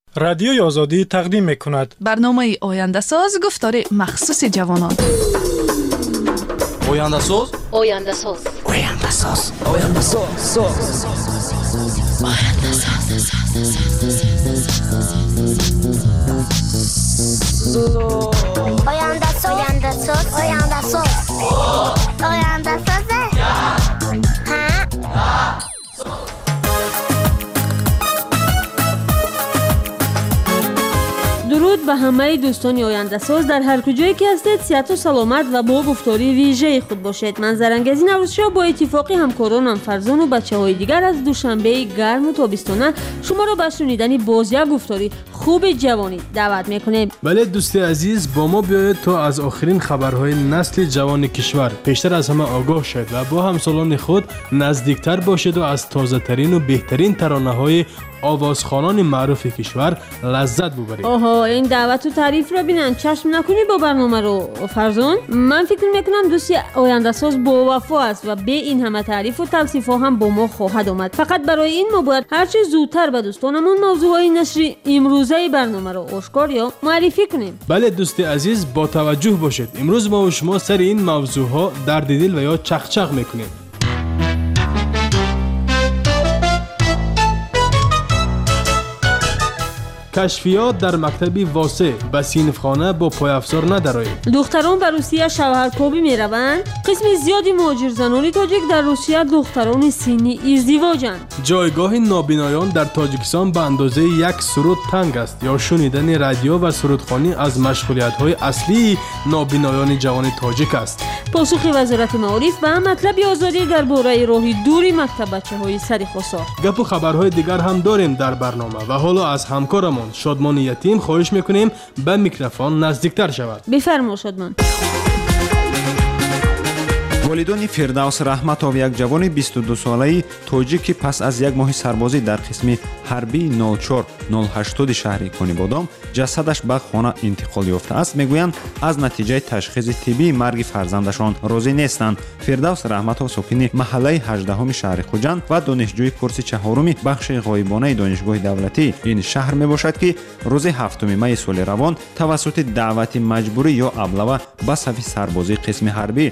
رادیوی آزادی تقدیم می‌کند. برنامه آینده ساز گفتار مخصوص جوانان. آینده ساز. آینده ساز. آینده ساز. آینده ساز. آینده ساز. آینده ساز. آینده ساز. آینده ساز. آینده ساز. درود به همه دوستان آینده ساز در هر کجایی که هستید. صحت و سلامت و با گفتاری ویژه خود باشید. من زرنگزی نوروزشاه با اتفاقی همکارانم فرزان و بچه‌های دیگر از دوشنبه گرم و تابستانه شما را به شنیدن باز یک گفتاری خوب جوانی دعوت میکنیم. بله دوستی عزیز، با ما بیایید تا از آخرین خبرهای نسل جوان کشور پیشتر از همه آگاه شد و با همسالان خود نزدیکتر باشید و از تازه ترین و بهترین ترانه های آوازخوانان معروف کشور لذت ببرید. آها، این دعوت و تعریف را بینن چشم نکنی با برنامه رو فرزان. من فکر میکنم دوستی آینده ساز با وفا است و به این همه تعریف و توصیف ها هم با ما خواهد آمد. فقط برای این ما باید هرچه زودتر به دوستانمون موضوع های نشری امروزه برنامه رو آشکار یا معرفی کنیم. بله دوستی عزیز، با توجه باشید. امروز ما و شما سر این موضوع ها درد دل و یا چخچخ میکنیم. کشفیات در مکتبی واسع به صنفخانه با پایافزار ندارید. دختران به روسیه شوهرکابی میروند. قسم زیادی مهاجر زنان تاجیک در روسیه دختران سنی ازدواجند. جایگاه نابینایان در تاجیکستان به اندازه یک سرود تنگ است یا شنیدن رادیو و سرودخوانی از مشغولیت‌های اصلی نابینایان جوان تاجیک است. پاسخ وزارت معارف به مطلب آزادی درباره راهی دوری مکتب بچه‌های سرخواسار. گپ و خبرهای دیگر هم داریم در برنامه و حالا از همکارمون شادمان یتیم خواهش میکنیم به میکروفون نزدیکتر شود. بفرما شادمان. والدان فردوس رحمتов یک جوان 22 ساله‌ای توجیکی پس از یک ماه سربازی در قسم حربی 04-080 شهر کنیبادام جسدش به خانه انتقال یافته است. میگویند از نتیجه تشخیص طبی مرگ فرزندشان راضی نیستند. فردوس رحمتov ساکن محله 18 شهر خوجند و دانشجوی کورس چهارم بخش غایبانه دانشگاه دولتی این شهر میباشد که روز 7 می سال روان توسط دعوت مجبوری یا ابله به صف سربازی قسم حربی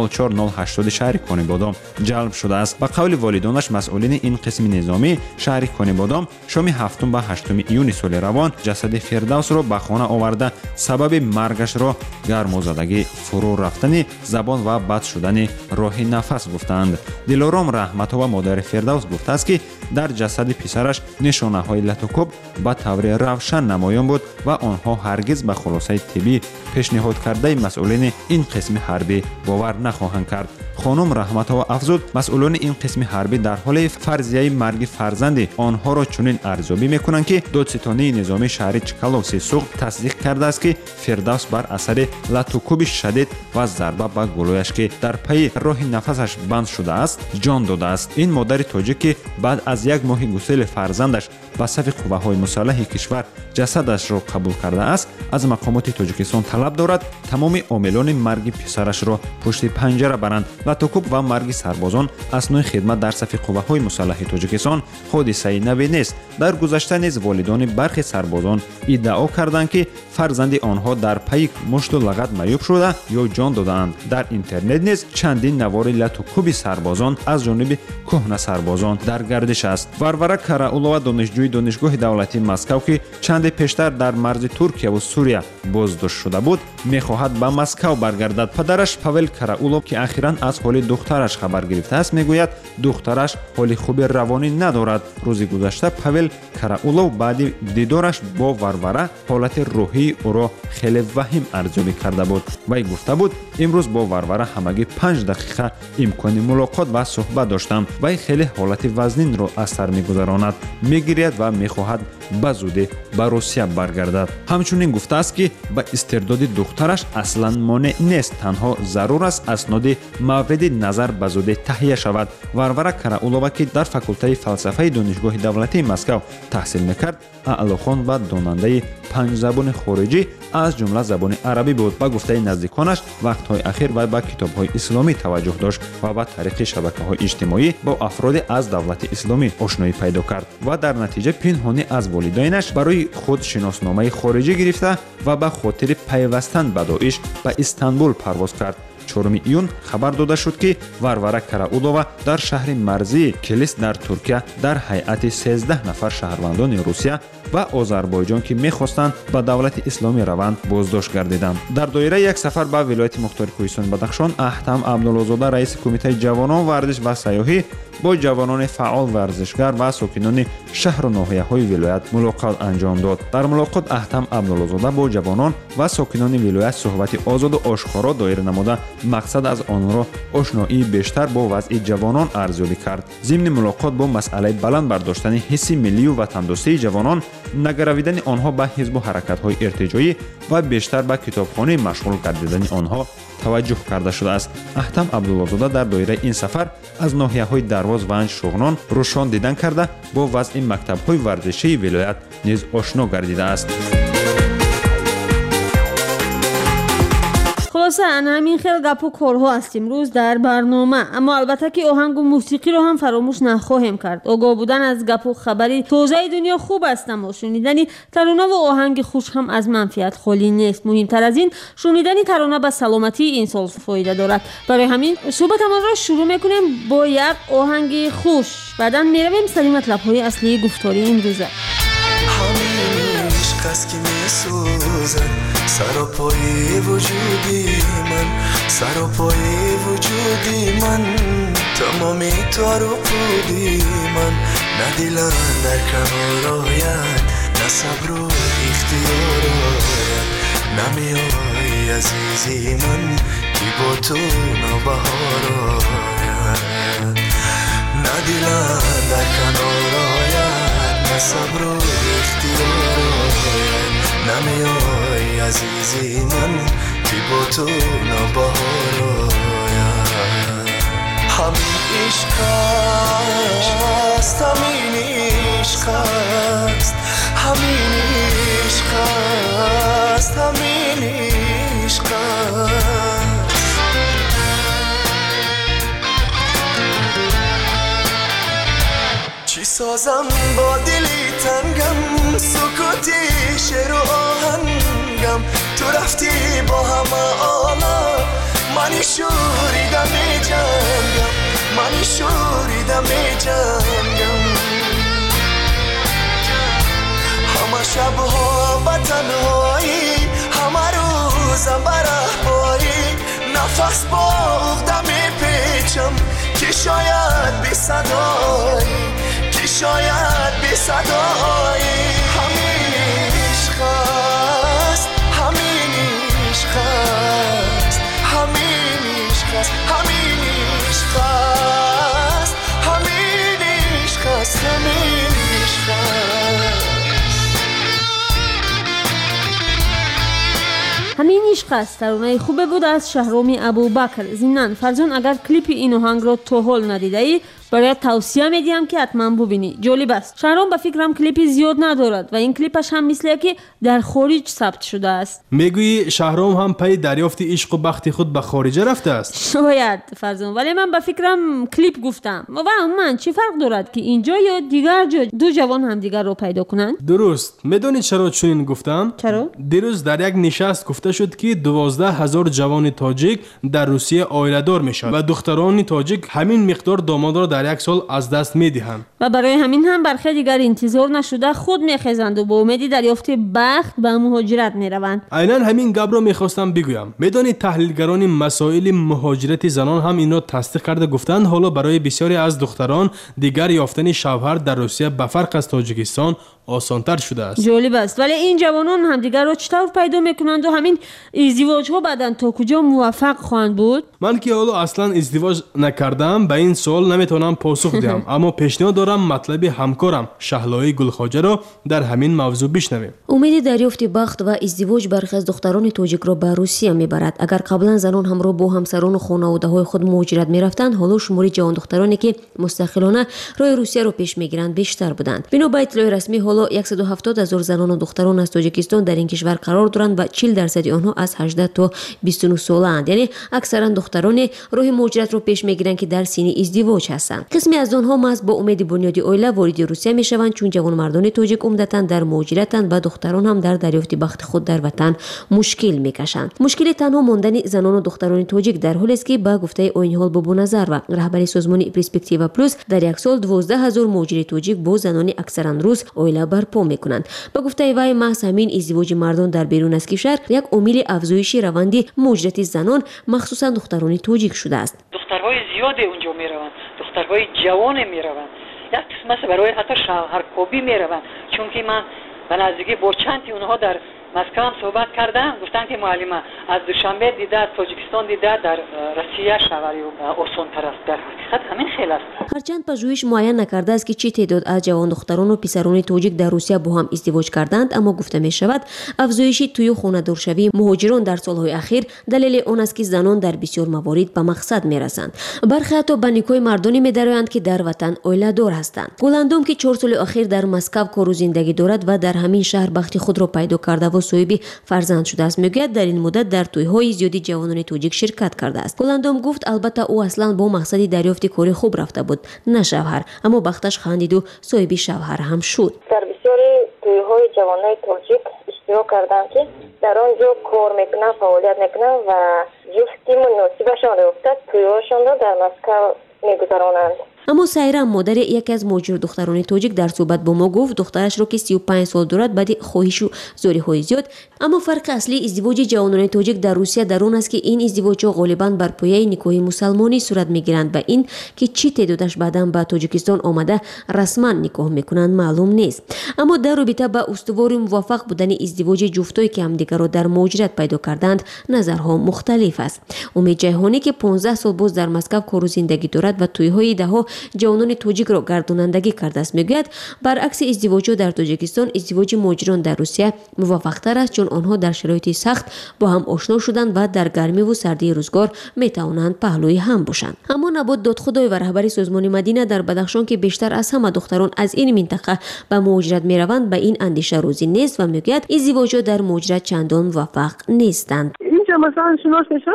04-080 شهر کنیبادام جلب شده است. به قول والدانش مسئولین این قسم نظامی شهر کنیبادام شام 7 و 8 ایون سال روان جسد فردوس را به خانه آورده سبب مرگش را گرمازدگی، فرو رفتن زبان و بد شدن راه نفس گفتند. دلارام رحمتov و مادر فردوس گفته است که در جسد پسرش نشانه های لطوکوب به طور روشن نمایان بود و آنها هرگز به خلاصه طبی پیشنهاد کرده مسئولین این قسم حربی باور نخواهند کرد. خانم رحمتov افزود مسئولان این قسم حربی در حال فرضیه مرگ فرزند آنها را چنین ارزیابی میکنند که دادستانی نظامی شهر چکالوف سیسوق تصدیق کرده است که فردوس بر اثر لطوکوب شدید و ضربه به گلویش که در پی راه نفسش بند شده است جان داده است. این مادر تاجیک بعد از یک ماه گسیل فرزندش به صف قوه‌های مسلح کشور جسدش را قبول کرده است از مقامات تاجیکستان طلب دارد تمام عاملان مرگ پسرش را پشت پنجره برند. لطوکوب و مرگ سربازان اثنای خدمت در صف قوه‌های مسلح تاجیکستان حادثه نوی نیست. در گذشته نیز والدان برخی سربازان ادعا کردند که فرزند آنها در پی مشت و لغت معیوب شده یا جان دادند. در اینترنت نیز چندین نوار لطوکوب سربازان از جانب کهنه سربازان در گردش است. ورورا караулова دانشجوی دانشگاه دولتی مسکو که چند پیشتر در مرز ترکیه و سوریه بازداشت شده بود میخواهد به مسکو برگردد. پدرش پاول караулов که اخیراً از حال دخترش خبر گرفته است میگوید دخترش حال خوب روانی ندارد. روز گذشته پاول караулов بعد دیدارش با ورورا حالت روحی او را خیلی وخیم ارزیابی کرده بود. وی گفته بود امروز با ورورا همگی 5 دقیقه امکان ملاقات و صحبت داشتم. وی خیلی حالت وزنین را از سر میگذراند، میگیرد و میخواهد به زودی به روسیه برگردد. همچنین گفته است که به استعداد دخترش اصلا مانع نیست، تنها ضرور است اسناد مورد نظر به زودی تهیه شود. ورورا караулова که در فاکولته فلسفه دانشگاه دولتی مسکو تحصیل میکرد اعلاخوان و داننده 5 забони хориҷӣ аз ҷумла забони арабӣ буд. ба гуфтаи наздиконаш вақтҳои ахир вай ба китобҳои исломӣ таваҷҷӯҳ дошт ва ба тариқи шабакаҳои иҷтимоӣ бо афроди аз давлати исломӣ ошноӣ пайдо кард ва дар натиҷа пинҳонӣ аз волидайнаш барои худ шиносномаи хориҷӣ гирифта ва ба хотири пайвастан ба доиш ба Истанбул парвоз кард. 4 июн хабар дода шуд ки Варвара Караудова дар шаҳри марзии Килис дар Туркия дар ҳайати 13 нафар шаҳрвандони Русия ва Озарбойҷон ки мехостанд ба давлати исломӣ раванд боздошт гардиданд. Дар доираи як сафар ба вилояти Мухтори Кӯҳистони Бадахшон Аҳтам Абдуллозода раиси кумитаи ҷавонон варзиш ва сайёҳӣ бо ҷавонони фаъол варзишгар ва сокинони шаҳру ноҳияҳои вилоят мулоқот анҷом дод. Дар мулоқот Аҳтам Абдуллозода бо ҷавонон ва сокинони вилоят суҳбати озоду ошкоро доир намуда мақсад аз онро ошноии бештар бо вазъи ҷавонон арзёбӣ кард. зимни мулоқот бо масъалаи баланд бардоштани ҳисси миллию ватандӯстии ҷавонон, нагаравидани онҳо ба ҳизбу ҳаракатҳои иртиҷоӣ ва бештар ба китобхонӣ машғул гардидани онҳо таваҷҷӯҳ карда шудааст. Аҳтам Абдуллозода дар доираи ин сафар аз ноҳияҳои Дарвоз, Ванҷ, Шуғнон рӯшон дидан карда бо вазъи мактабҳои варзишии вилоят низ ошно гардидааст. خلاصه همین خیلی گپ و کارها است امروز در برنامه، اما البته که آهنگ و موسیقی رو هم فراموش نخواهیم کرد. آگاه بودن از گپ و خبری تازه دنیا خوب است، اما شنیدن ترانه و آهنگ خوش هم از منفعت خالی نیست. مهمتر از این شنیدن ترانه به سلامتی انسان فایده دارد. برای همین صحبتمان را شروع میکنیم با یک آهنگ خوش، بعدا میرویم سر مطلب‌های اصلی گفتاری امروزه. سر و پای وجودی من تمامی تار و پودی من، نه دلم در کنار آید، نه صبر و اختیار آید، نمیای عزیزی من که با تو نوبهار آید، نه دلم در کنار آید، نه صبر و اختیار آید، نمیای عزیزی من که با تو نوبهار آید. همین عشق است، همین عشق است، همین عشق است، همین عشق است. چی سازم با دلی تنگم، سکوتی شعر و آهنگم، تو رفتی با همه عالم، منی شوریدم می جنگم، منی شوریدم می جنگم، همه شبها به تنهایی، همه روزم به رهباری، نفس با عقده می پیچم که شاید بی صدایی، که شاید بی صدایی. همین عشق است، همین عشق است، همین عشق است، همین عشق است، همین عشق است، همین عشق است. همین عشق است ترانه خوبه بود از شهرام ابوبکر. ضمناً فرزان اگر کلیپ این آهنگ رو تا حال ندیده ای برای توصیه میدیم که حتما ببینی، جالب است. شهرام به فکرم کلیپ زیاد ندارد و این کلیپش هم مثل که در خارج ثبت شده است. میگویی شهرام هم پی دریافت عشق و بخت خود به خارج رفته است؟ شاید فرزان، ولی من به فکرم کلیپ گفتم. و من چه فرق دارد که اینجا یا دیگر جا دو جوان هم دیگر رو پیدا کنند؟ درست. میدونید چرا چنین گفتم؟ چرا؟ دیروز در یک نشست گفته شد که 12,000 جوان تاجیک در روسیه عائله‌دار میشن و دختران تاجیک همین مقدار داماد را در یک سال از دست میدهند. و برای همین هم برخی دیگر انتظار نشده خود میخیزند و با امید دریافت بخت به مهاجرت میروند. عیناً همین گپ را میخواستم بگویم. میدانید تحلیلگران مسائل مهاجرت زنان هم این را تصدیق کرده گفتند حالا برای بسیاری از دختران دیگر یافتن شوهر در روسیه به فرق از تاجیکستان آسان‌تر شده است. جالب است. ولی این جوانان هم دیگر را چطور پیدا میکنند و همین ازدواج ها بعداً تا کجا موفق خواهند بود؟ من که حالا اصلا ازدواج نکردم به این سوال نمیتونم میتونم پاسخ دهم اما پیشنهاد دارم مطلب همکارم شهلایی گلخواجه را در همین موضوع بشنویم. امید دریافت بخت و ازدواج برخی از دختران تاجیک را به روسیه میبرد. اگر قبلا زنان همراه با همسران و خانواده‌های خود مهاجرت میرفتند، حالا شماری جوان دخترانی که مستقلانه راه روسیه را پیش میگیرند بیشتر بودند. بنا به اطلاع رسمی حالا 170,000 زنان و دختران از تاجیکستان در این کشور قرار دارند و 40% آنها از 18 تا 29 ساله‌اند. یعنی اکثرا دختران راه مهاجرت را پیش میگیرند که در سن ازدواج هستند. قسمی از آنها محض با امید بنیاد عائله وارد روسیه میشوند، چون جوانمردان تاجیک عمدتاً در مهاجرتند و دختران هم در دریافت بخت خود در وطن مشکل میکشند. مشکل تنها ماندن زنان و دختران تاجیک در حالی است که با گفته عین حال بابو نظر و رهبری سازمان پرسپکتیو پلوس در یک سال 12,000 مهاجر تاجیک با زنان اکثرا روس عائله برپا میکنند. با گفته وی محض همین ازدواج مردان در بیرون از کشور یک عامل افزایش روند مهاجرت زنان مخصوصا دختران تاجیک شده است. دخترهای زیادی اونجا میروند، دخترهای جوان میروند، یک قسمت برای حتی شوهرکوبی میروند. چون که من به نزدیکی با چندی اونها در مسکو هم صحبت کردم، گفتن که معلمه از دوشنبه دیده از تاجیکستان دیده در روسیه شوهری و آسان‌تر است. در حقیقت همین خیلی است. هرچند پژوهش معین نکرده است که چه تعداد از جوان دختران و پسران تاجیک در روسیه با هم ازدواج کردند، اما گفته می شود افزایش توی خانه‌دارشوی مهاجران در سالهای اخیر دلیل آن است که زنان در بسیار موارد به مقصد میرسند. برخی حتی به نیکای مردانی می‌درآیند که در وطن عائله دار هستند. گلندام که 4 سال اخیر در مسکو کار و زندگی دارد و در همین شهر بخت خود را پیدا کرده و صاحب فرزند شده است، میگوید در این مدت در توی‌های زیادی جوانان تاجیک شرکت کرده است. گلندام گفت البته او اصلا با مقصد دریافت کار خوب رفته بود، نه شوهر، اما بختش خندید و صاحب شوهر هم شد. در بسیاری توی‌های جوانان تاجیک اشتراک کردند که در آنجا کار میکنن، فعالیت میکنن و جفتی مناسبشان را افتاد توی‌هاشان را در مسکو میگذرانند. اما سایرا مادر یکی از مهاجر دختران تاجیک در صحبت با ما گفت دخترش را که 35 سال دارد بعد خواهش و زاری‌های زیاد، اما فرق اصلی ازدواج جوانان تاجیک در روسیه در آن است که این ازدواج‌ها غالباً بر پایه نکاح مسلمانی صورت می‌گیرند و این که چه تعدادش بعداً به تاجیکستان آمده رسما نکاح می‌کنند معلوم نیست. اما در رابطه با استوار موفق بودن ازدواج جفتایی که همدیگر را در مهاجرت پیدا کردند نظرها مختلف است. امید جهانی که 15 سال باز در مسکو کار و زندگی دارد و توی‌های ده‌ها جوانان تاجیک را گردانندگی کرده است، میگوید برعکس ازدواج‌ها در تاجیکستان ازدواج مهاجران در روسیه موفق‌تر است، چون آنها در شرایط سخت با هم آشنا شدند و در گرمی و سردی روزگار میتوانند پهلوی هم باشند. اما نبات دادخدای و رهبری سازمان مدینه در بدخشان که بیشتر از همه دختران از این منطقه به مهاجرت میروند به این اندیشه روزی نیست و میگوید ازدواج‌ها در مهاجرت چندان موفق نیستند. اینجا مثلا شناس میشن،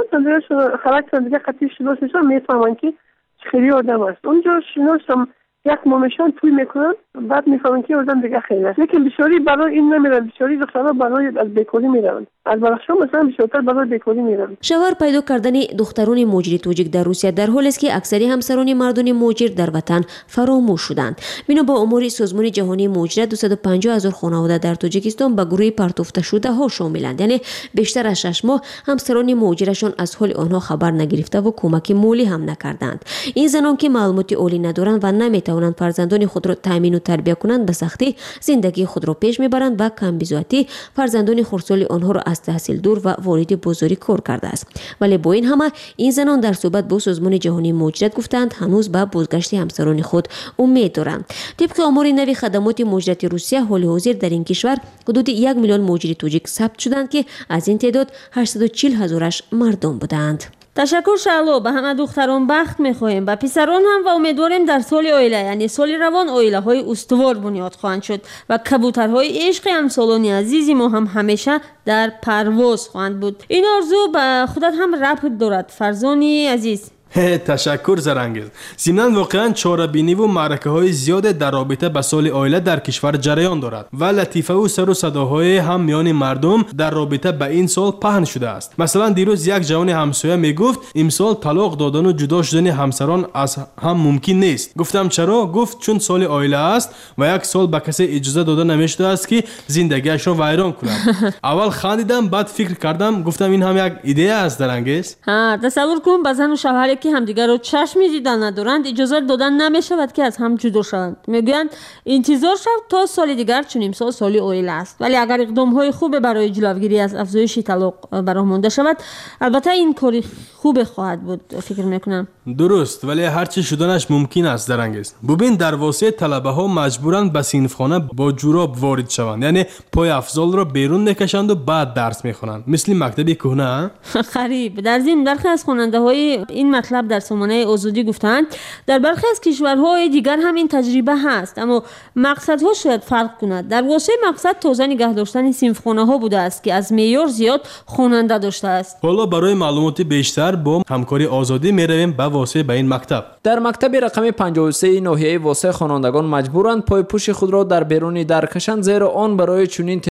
خلاق دیگه قطعی شناس میشن، میفهمن که خیلی آدم است. اونجا شناسم یک مامشان توی میکنن، بعد میفهمن که آدم دیگه خیلی است. لیکن بسیاری برای این نمیرن، بسیاری دخترها برای از بیکاری میرن. از بدخشان مثلا بیشتر برای بیکاری میرن. شوهر پیدا کردن دختران مهاجر تاجیک در روسیه در حالی است که اکثری همسران مردان مهاجر در وطن فراموش شدند. بنا به آمار سازمان جهانی مهاجرت 250,000 خانواده در تاجیکستان به گروه پرتافته شده ها شاملند، یعنی بیشتر از 6 ماه همسران مهاجرشان از حال آنها خبر نگرفته و کمک مالی هم نکردند. این زنان که معلومات عالی ندارند و نمیتوانند فرزندان خود را تامین و تربیت کنند به سختی زندگی خود را پیش میبرند و کم بزاعتی فرزندان خردسال آنها را از تحصیل دور و وارد بازاری کار کرده است. ولی با این همه این زنان در صحبت با سازمان جهانی مهاجرت گفتند هنوز به بازگشت همسران خود امید دارند. طبق آمار نوی خدمات مهاجرت روسیه حال حاضر در این کشور حدود 1 میلیون مهاجر تاجیک ثبت شدند که از این تعداد 840,000 مردم بودند. تشکر شهلا. به همه دختران بخت میخواهیم، به پسران هم و امیدواریم در سال عائله یعنی سال روان عائله های استوار بنیاد خواهند شد و کبوترهای عشق همسالان عزیزی ما هم همیشه در پرواز خواهند بود. این آرزو به خودت هم ربط دارد فرزانی عزیز. تشکر زرنگیز. ضمناً واقعا چاره‌بینی و معرکه‌های زیاد در رابطه با سال عائله در کشور جریان دارد و لطیفه و سر و صداهای هم میان مردم در رابطه با این سال پهن شده است. مثلا دیروز یک جوان همسایه میگفت امسال طلاق دادن و جدا شدن همسران از هم ممکن نیست. گفتم چرا؟ گفت چون سال عائله است و یک سال به کسی اجازه داده نمیشده است که زندگیش را ویران کند. اول خندیدم، بعد فکر کردم، گفتم این هم یک ایده است درنگیز. تصور کن به زن و شوهر که همدیگر رو چشمی دیدن ندارند اجازه دادن نمیشود که از هم جدا شوند. میگویند انتظار شود تا سال دیگر چنین سال اویل است. ولی اگر اقدام های خوب برای جلوگیری از افزایش طلاق براه مانده شود، البته این کاری خوب خواهد بود فکر میکنم. درست، ولی هرچی شدنش ممکن است درنگیز. ببین در واسه طلبه ها مجبورند به صنفخانه با جوراب وارد شوند، یعنی پای افضل را بیرون میکشند و بعد درس میخوانند، مثل مکتب کهنه. غریب. در ضمن برخی از خواننده های این مطلب در سامانه آزادی گفتند در برخی از کشورهای دیگر هم این تجربه هست، اما مقصدها شاید فرق کند. در واسه مقصد تازه نگه داشتن صنفخانه ها بوده است که از معیار زیاد خواننده داشته است. حالا برای معلومات بیشتر با همکاری آزادی میرویم به واسه به این مکتب. در مکتب رقم 53 ناحیه واسه خوانندگان مجبورند پای پوش خود را در بیرون در کشند، زیرا آن برای چنین